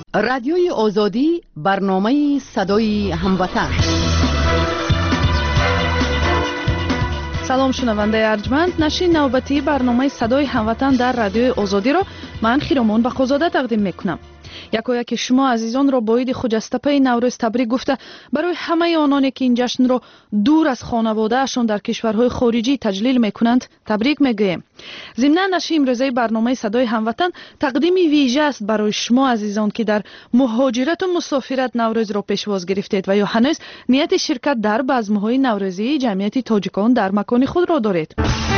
رادیوی آزادی برنامه صدای هموطن. سلام شنونده ارجمند، نشین نوبتی برنامه صدای هموطن در رادیوی آزادی را من خیرمان بخوزاده تقدیم میکنم. یکایک شما عزیزان را با عید خجسته نوروز تبریک گفته برای همه آنانی که این جشن را دور از خانواده‌شان در کشورهای خارجی تجلیل میکنند تبریک میگویم. ضمناً نشر امروزه برنامه صدای هموطن تقدیم ویژه است برای شما عزیزان که در مهاجرت و مسافرت نوروز را پیشواز گرفتید و یا هنوز نیت شرکت در بزم‌های نوروزی جمعیت تاجیکان در مکان خود را دارید.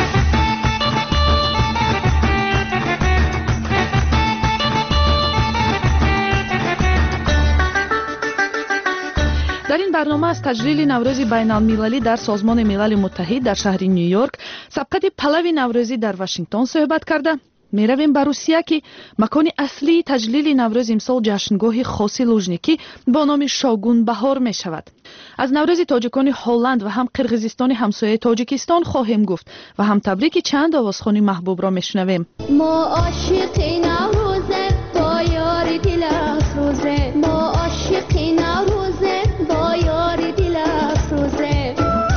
در این برنامه از تجلیل نوروز بین المللی در سازمان ملل متحد در شهر نیویورک، سبقت پلو نوروزی در واشنگتن صحبت کرده. می رویم به روسیه که مکان اصلی تجلیل نوروز امسال جشنگاه خاص لوژنیکی با نام شاگون بهار می شود. از نوروز تاجیکان هلند و هم قرقیزستان همسایه تاجیکستان خواهیم گفت و هم تبریک چند آوازخوان محبوب را می شنویم. ما عاشق نوروزه با یار دل افروزه، ما عاشق نوروزه با یار دل افروزه.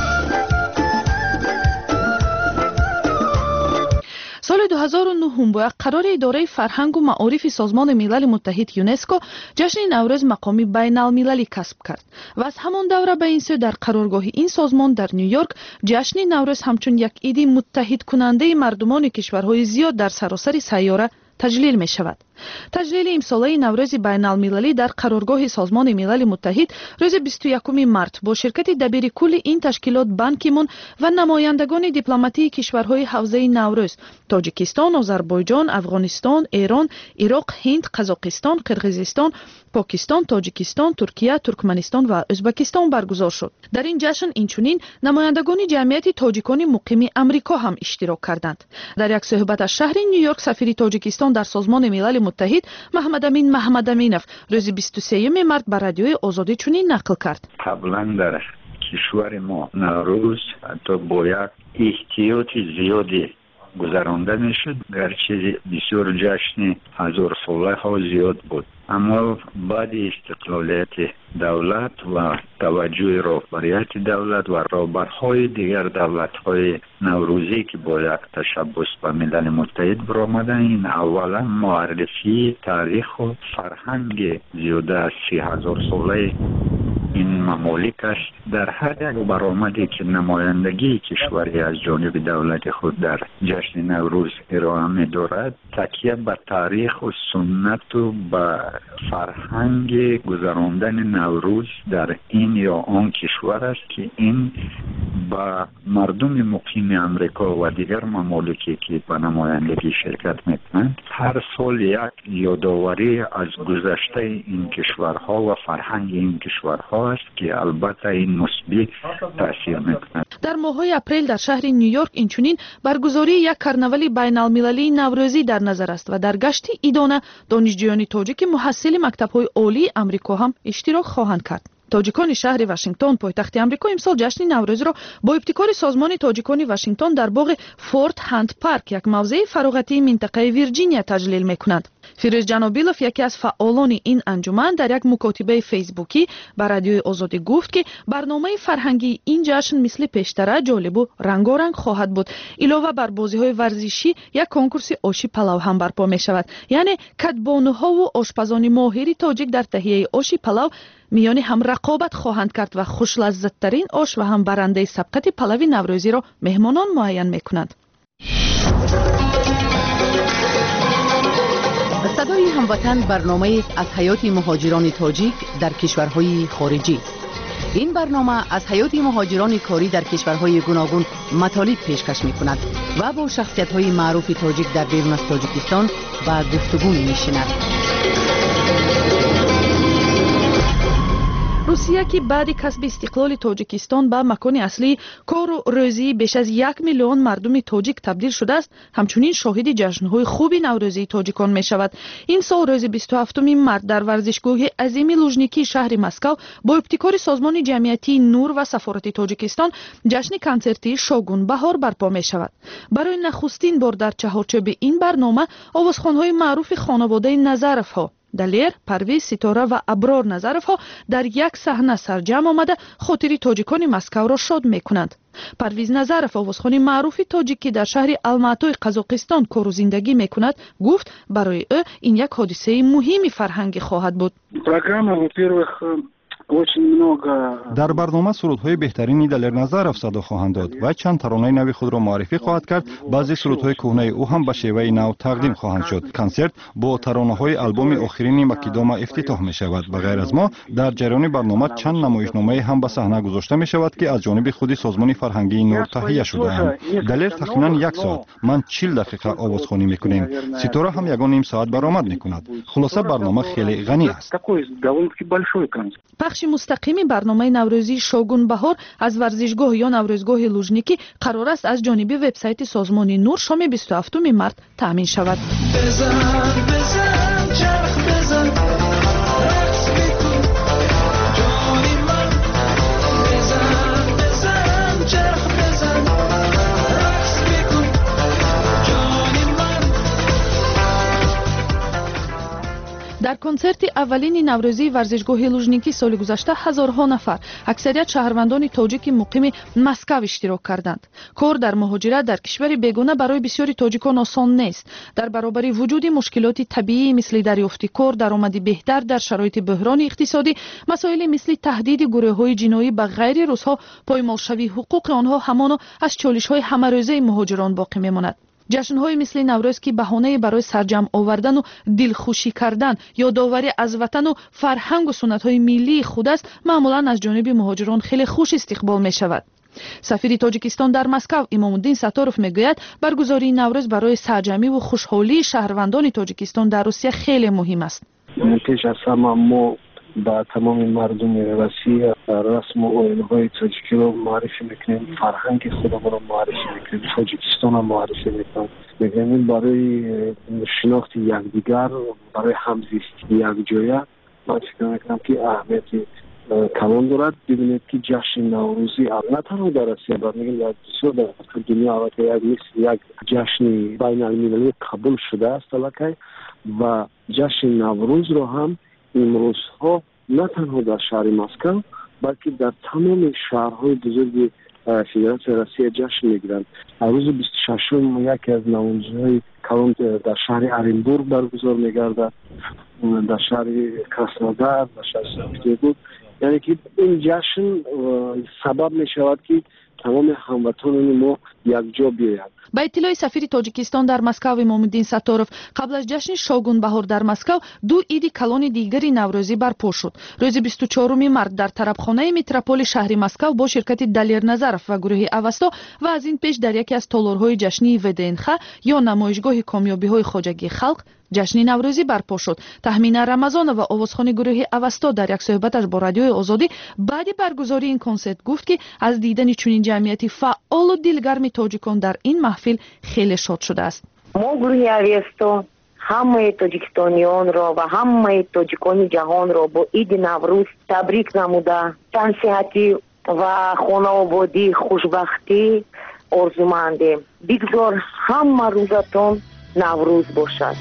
سال 2009 با قرار اداره فرهنگ و معارف سازمان ملل متحد یونسکو جشن نوروز مقامی بین المللی کسب کرد و از همان دوره به این سو در قرارگاه این سازمان در نیویورک جشن نوروز همچون یک عید متحد کننده مردمان کشورهای زیاد در سراسر سیاره تجلیل می شود. تجلیل امساله نوروز بین المللی در قرارگاه سازمان ملل متحد روز 21 مارس با شرکت دبیر کل این تشکیلات بان کی مون و نمایندگان دیپلماتی کشورهای حوزه نوروز تاجیکستان، آذربایجان، افغانستان، ایران، عراق، هند، قزاقستان، قرقیزستان، پاکستان، تاجیکستان، ترکیه، ترکمنستان و ازبکستان برگزار شد. در این جشن اینچنین نمایندگان جمعیت تاجیکان مقیم امریکا هم اشتراک کردند. در یک صحبت از شهر نیویورک سفیر تاجیکستان در سازمان ملل متحد محمد امین محمد امینов روز 23 مارس بر رادیوی آزادی چنین نقل کرد. قبلا در کشور ما نوروز حتی با یک احتیاط زیادی گذرانده میشد، گرچه بسیار جشن هزار ساله ها زیاد بود، اما بعد استقلالیت دولت و توجه رهبریت دولت و رهبرهای دیگر دولت‌های نوروزی که با یک تشبث به ملل متحد برآمدند، این اولا معرفی تاریخ و فرهنگ زیاده از 30,000 ساله این ممالک است. در هر یک برآمدی که نمایندگی کشوری از جانب دولت خود در جشن نوروز ارائه می‌دارد، تکیه به تاریخ و سنت و به فرهنگ گذراندن نوروز در این یا آن کشور است که این با مردم مقیم امریکا و دیگر ممالکی که به نمایندگی شرکت میکنند هر سال یک یادآوری از گذشته این کشورها و فرهنگ این کشورها است که البته این مثبت تاثیر میکند. در ماه‌های اپریل در شهر نیویورک اینچنین برگزاری یک کارناوال بین المللی نوروزی در نظر است و در گشت ایدانه دانشجویان تاجیک محصل مکتب‌های عالی امریکا هم اشتراک خواهند کرد. تاجیکان شهر واشنگتن پایتخت امریکا امسال جشن نوروز را با ابتکار سازمان تاجیکان واشنگتن در باغ فورت هند پارک یک موضع فراغتی منطقه ویرجینیا تجلیل می‌کنند. فیروز جنابیلوف یکی از فعالان این انجمن در یک مکاتبه فیسبوکی بر رادیوی آزادی گفت که برنامه فرهنگی این جشن مثل پیشتر جالب و رنگارنگ خواهد بود. علاوه بر بازی‌های ورزشی یک کنکورس آشی پلاو هم برپا می‌شود. یعنی کدبانوها و آشپزان ماهر تاجیک در تهیه آشی پلاو میان هم رقابت خواهند کرد و خوش لذت‌ترین آش و هم برنده سبقت پلو نوروزی را مهمانان معین می‌کنند. صدای هموطن برنامه از حیات مهاجران تاجیک در کشورهای خارجی. این برنامه از حیات مهاجران کاری در کشورهای گوناگون مطالب پیشکش می‌کند و با شخصیت‌های معروف تاجیک در بیرون از تاجیکستان و گفتگو می‌نشیند. روسیه که بعد کسب استقلال تاجیکستان به مکان اصلی کار و روزی بیش از 1 میلیون مردم تاجیک تبدیل شده است، همچنین شاهد جشن‌های خوب نوروزی تاجیکان می شود. این سال روز 27 مارس در ورزشگاه عظیم لوژنیکی شهر مسکو با ابتکار سازمان جمعیتی نور و سفارت تاجیکستان جشن کنسرتی شاگون بهار برپا می شود. برای نخستین بار در چهارچوب این برنامه آوازخوان‌های معروف خانواده نظرف‌ها далер, Парвиз, Ситора ва Аброр Назаровҳо дар як саҳна сарҷамъ омада хотири тоҷикони Москавро шод мекунанд. Парвиз Назаров, овозхони маъруфи тоҷик ки дар шаҳри Алматои Қазоқистон кору зиндагӣ мекунад, гуфт барои ӯ ин як ҳодисаи муҳими фарҳангӣ хоҳад буд. Программа, во-первых, очень много. дар барнома сурудҳои беҳтарини Далер Назаров садо хоҳанд дод ва чанд таронаи нави худро муаррифӣ хоҳад кард. баъзе сурудҳои кӯҳнаи ӯ ҳам ба шеваи нав тақдим хоҳанд шуд. консерт бо таронаҳои албоми охирини Макидома ифтитоҳ мешавад. ба ғайр аз мо дар ҷараёни барнома чанд намоишномае ҳам ба саҳна гузошта мешавад ки аз ҷониби худи созмони фарҳангии нур таҳия шудаанд. Далер тахминан 1 соат, ман 40 дақиқа овозхонӣ мекунем. Ситора ҳам ягон ним соат баромад мекунад. хулоса барнома хеле ғанӣ аст. пахши мустақими барномаи наврӯзии Шогун Баҳор аз варзишгоҳ ё наврӯзгоҳи Лужникӣ қарор аст аз ҷониби вебсайти созмони Нур шоми 27 март таъмин шавад. дар консерти аввалини наврӯзии варзишгоҳи Лужникӣ соли гузашта ҳазорҳо нафар, аксарият шаҳрвандони тоҷики муқими Москав иштирок карданд. кор дар муҳоҷират дар кишвари бегона барои бисёри тоҷикон осон нест. дар баробари вуҷуди мушкилоти табиӣ мисли дарёфти кор, даромади беҳтар дар шароити буҳрони иқтисодӣ, масоили мисли таҳдиди гурӯҳҳои ҷиноӣ ба ғайри русҳо, поймолшавии ҳуқуқи онҳо ҳамоно аз чолишҳои ҳамарӯзаи муҳоҷирон боқӣ мемонад. ҷашнҳои мисли наврӯз ки баҳонаи барои сарҷамъ овардану дилхушӣ кардан, ёдоварӣ аз ватану фарҳангу суннатҳои миллии худ аст, маъмулан аз ҷониби муҳоҷирон хеле хуш истиқбол мешавад. сафири Тоҷикистон дар Москав Имомуддин Сатторов мегӯяд, баргузории Наврӯз барои сарҷамиву хушҳолии шаҳрвандони Тоҷикистон дар Русия хеле муҳим аст. пеш аз ҳама мо ба тамоми мардуми Россия расму оинҳои тоҷикиро муаррифӣ мекунем, фарҳанги худамонро муаррифӣ мекунем, Тоҷикистонро муаррифӣ мекунем барои шинохти якдигар, барои ҳамзисти якҷоя. ман фикр мекунам ки аҳамияти калон дорад. бибинед ки ҷашни наврӯзӣ на танҳо дар Россия, балки дар бисёр дар дунё аллакай як ҷашни байналмилалӣ қабул шудааст аллакай ва ҷашни наврӯзро ҳам имрӯзҳо на танҳо дар шаҳри Москав, балки дар тамоми шаҳрҳои бузурги Федератсияи Россия ҷашн мегиранд. рӯзи 26-ум яке аз наврӯзҳои калон дар шаҳри Оренбург баргузор мегардад, дар шаҳри Краснодар, дар шаҳри Санкт-Петербург. яъне ки ин ҷашн сабаб мешавад ки тамоми ҳамватонони мо якҷо биёянд. ба иттилои сафири Тоҷикистон дар Москав Имомуддин Сатторов, қабл аз ҷашни Шогун Баҳор дар Москав 2 иди калони дигари наврӯзӣ барпо шуд. рӯзи 24 март дар тарабхонаи метрополи шаҳри Москав бо ширкати Далер Назаров ва гурӯҳи Авасто ва аз ин пеш дар яке аз толорҳои ҷашнии ВДНХ ё намоишгоҳи комёбиҳои хоҷагии халқ ҷашни наврӯзӣ барпо шуд. Таҳмина Рамазонова, овозхони гурӯҳи Авасто, дар як суҳбаташ бо радиои Озодӣ баъди баргузории ин консерт гуфт ки аз дидани чунин ҷамъияти фаъолу дилгарми тоҷикон дар ин маҳфил хеле шод шудааст. мо гурӯҳи Авасто ҳамаи тоҷикистонионро ва ҳамаи тоҷикони ҷаҳонро бо иди Наврӯз табрик намуда тансиҳатӣ ва хонаободӣ, хушбахтӣ орзумандем. бигзор ҳама рӯзатон Наврӯз бошад.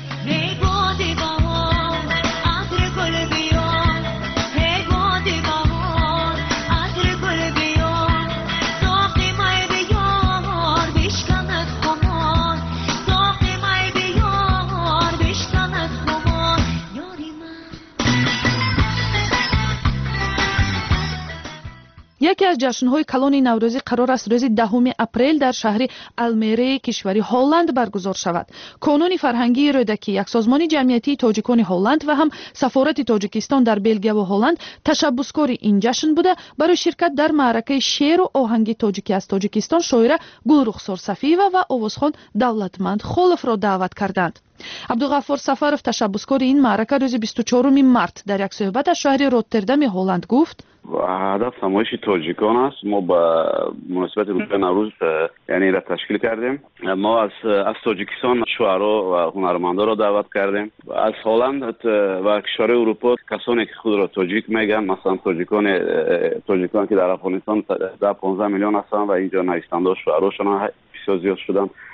яке аз ҷашнҳои калони наврӯзӣ қарор аст рӯзи 10 апрел дар шаҳри Алмереи кишвари Ҳолланд баргузор шавад. Конуни фарҳангии рӯдакӣ, як созмони ҷамъиятии тоҷикони Ҳолланд ва ҳам сафорати Тоҷикистон дар Белгия ва Ҳолланд ташаббускори ин ҷашн буда барои ширкат дар маъракаи шеъру оҳанги тоҷикӣ аз Тоҷикистон шоира Гулрухсор Сафиева ва овозхон Давлатманд Холовро даъват карданд. Абдуғаффор Сафаров, ташаббускори ин маърака, рӯзи 24 март дар як суҳбаташ шаҳри Роттердами Ҳолланд гуфт: ҳадаф намоиши тоҷикон аст. мо ба муносибати рӯзи наврӯз яъне ра ташкил кардем. мо аз тоҷикистон шуъаро ва ҳунармандонро даъват кардем. аз ҳолланд ва кишварҳои урупо касоне ки худро тоҷик мегӯянд, масалан тоҷикон ки дар Афғонистон 15 миллион ҳастанд ва инҷо навистандаҳо шуъарошон бисёр зиёд шуданд.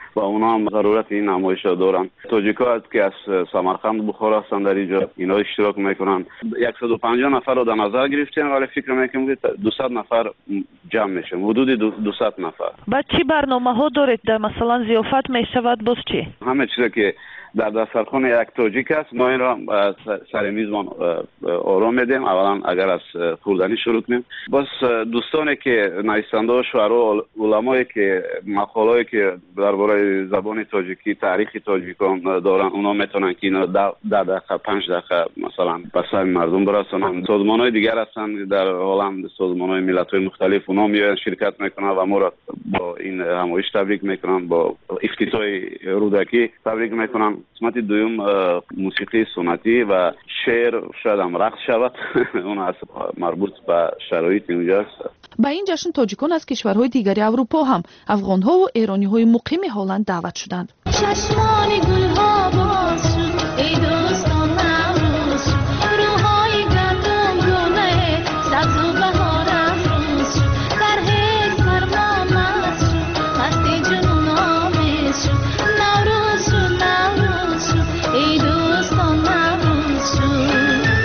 و اونا هم ضرورت این نمایش را دارن. تاجیک‌ها که از سمرقند بخارا هستند در اینجا اینا اشتراک میکنن. 150 نفر رو در نظر گرفتیم ولی فکر میکنم که 200 نفر جمع میشه، حدود 200 نفر. بعد چی برنامه‌ها دارید؟ مثلا ضیافت میشود باز چی؟ همه چیزی که در دسترخوان یک تاجیک است ما این را سر میزبان آرام میدیم. اولا اگر از خوردنی شروع کنیم، باز دوستانی که نویسنده و شعرا علمایی که مقاله‌ای که درباره زبان تاجیکی تاریخ تاجیکان دارن اونا میتونن که اینا 10 دقیقه 5 دقیقه مثلا به سر مردم برسونن. سازمان‌های دیگر هستن در عالم، سازمان‌های ملت‌های مختلف، اونا میان شرکت میکنن و ما را با این همایش تبریک میکنن، با افتتاح رودکی تبریک میکنن. قسمت دوم موسیقی سنتی و شعر شاید هم رقص شود اون از مربوط به شرایط اینجا است. با این جشن تاجیکان از کشورهای دیگری اروپا هم افغان‌ها و ایرانی‌های مقیم هلند دعوت شدند. چشمان گل‌ها باز شد ای دوستان نوروز شد، روهای گندم گونه سبز و بهار افروز شد، در حیط فرمان مست شد، مستی جنون آمیز شد، نوروز شد نوروز شد ای دوستان نوروز شد.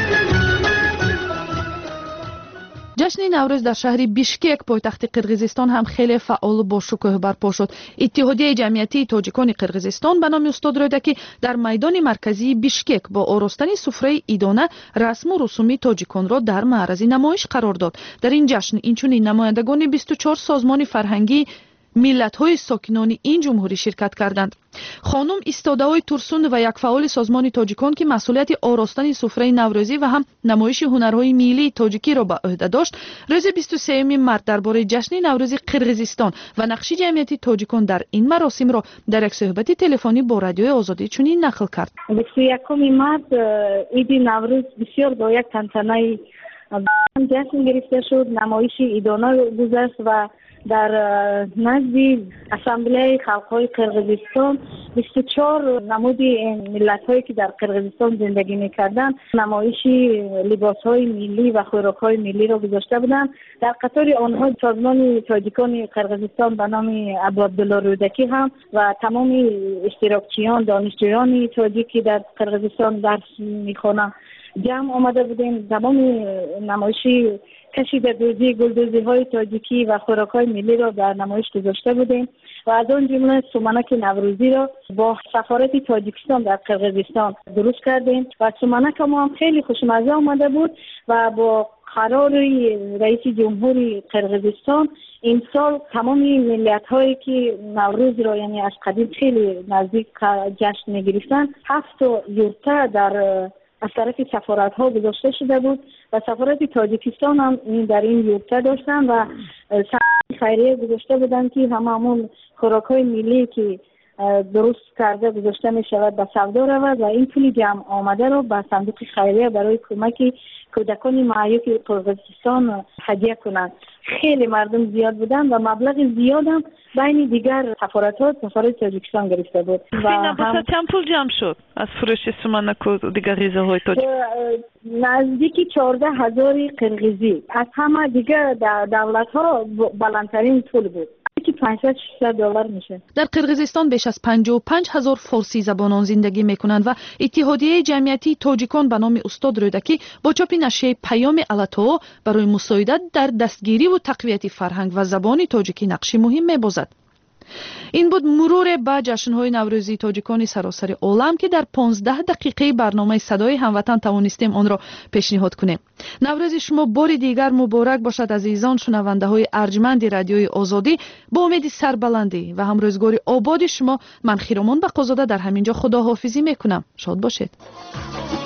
جشن نوروز در شهر بیشکک پایتخت قرقیزستان هم خیلی فعال و با شکوه برپا شد. اتحادیه جمعیتی تاجیکان قرقیزستان به نام استاد رودکی در میدان مرکزی بیشکک با آراستن سفره ایدانه رسم و رسومی تاجیکان را در معرض نمایش قرار داد. در این جشن اینچنین نمایندگان 24 سازمان فرهنگی ملت‌های ساکنان این جمهوری شرکت کردند. خانم استاده‌های ترسون و یک فعال سازمان تاجیکان که مسئولیت آراستن سفره نوروزی و هم نمایش هنرهای ملی تاجیکی را به عهده داشت، روز 23 مارس درباره جشن نوروز قرقیزستان و نقش جمعیت تاجیکان در این مراسم را در یک صحبت تلفنی با رادیوی آزادی چنین نقل کرد. 21 مارس عید نوروز بسیار با یک تنتنه جشن گرفته شد. نمایش ایدانه گذشت و در نزد اسامبله خلق‌های قرقیزستان 24 نمود ملت‌هایی که در قرقیزستان زندگی می‌کردند نمایش لباس‌های ملی و خوراک‌های ملی را گذاشته بودند. در قطار آنها سازمان تاجیکان قرقیزستان به نام عبدالله رودکی هم و تمام اشتراکچیان دانشجویان تاجیکی در قرقیزستان درس می‌خوانند جمع آمده بودیم. تمام نمایشی کشیده دوزی گلدوزی های تاجیکی و خوراک های ملی را در نمایش گذاشته بودیم و از آن جمله سومنک نوروزی را با سفارت تاجیکستان در قرقیزستان درست کردیم و سومنک ما هم خیلی خوشمزه آمده بود و با قرار رئیس جمهور قرقیزستان این سال تمام ملت هایی که نوروز را یعنی از قدیم خیلی نزدیک جشن می گرفتن 7 یورته در از طرف سفارت ها گذاشته شده بود و سفارت تاجیکستان هم در این یورته داشتن و خیریه گذاشته بودن که همون خوراک های ملی که درست کرده گذاشته می شود به سودا رود و این پول جمع آمده رو به صندوق خیریه برای کمک کودکان معیوب قرقیزستان هدیه کنند. خیلی مردم زیاد بودن و مبلغ زیاد هم بین دیگر سفارت تاجیکستان گرفته بود. و هم چند پول جمع شد از فروش سومنک و دیگر غذاهای تاجیک؟ نزدیک 14,000 قرقیزی. از همه دیگر دولت ها بلندترین پول بود. $500 میشه. در قرقیزستان بیش از 55,000 فارسی زبانان زندگی میکنند و اتحادیه جمعیتی تاجیکان به نام استاد رودکی با چاپ نشریه پیام الاتو برای مساعدت در دستگیری و تقویت فرهنگ و زبان تاجیکی نقشی مهم میبازد. این بود مرور به جشن‌های نوروزی تاجیکان سراسر عالم که در 15 دقیقه برنامه صدای هموطن توانستیم آن را پیشنهاد کنیم. نوروز شما بار دیگر مبارک باشد عزیزان شنونده‌های ارجمند رادیوی آزادی. با امید سربلندی و هم روزگاری آباد شما من خیرمان بقازاده در همینجا خداحافظی میکنم. شاد باشید.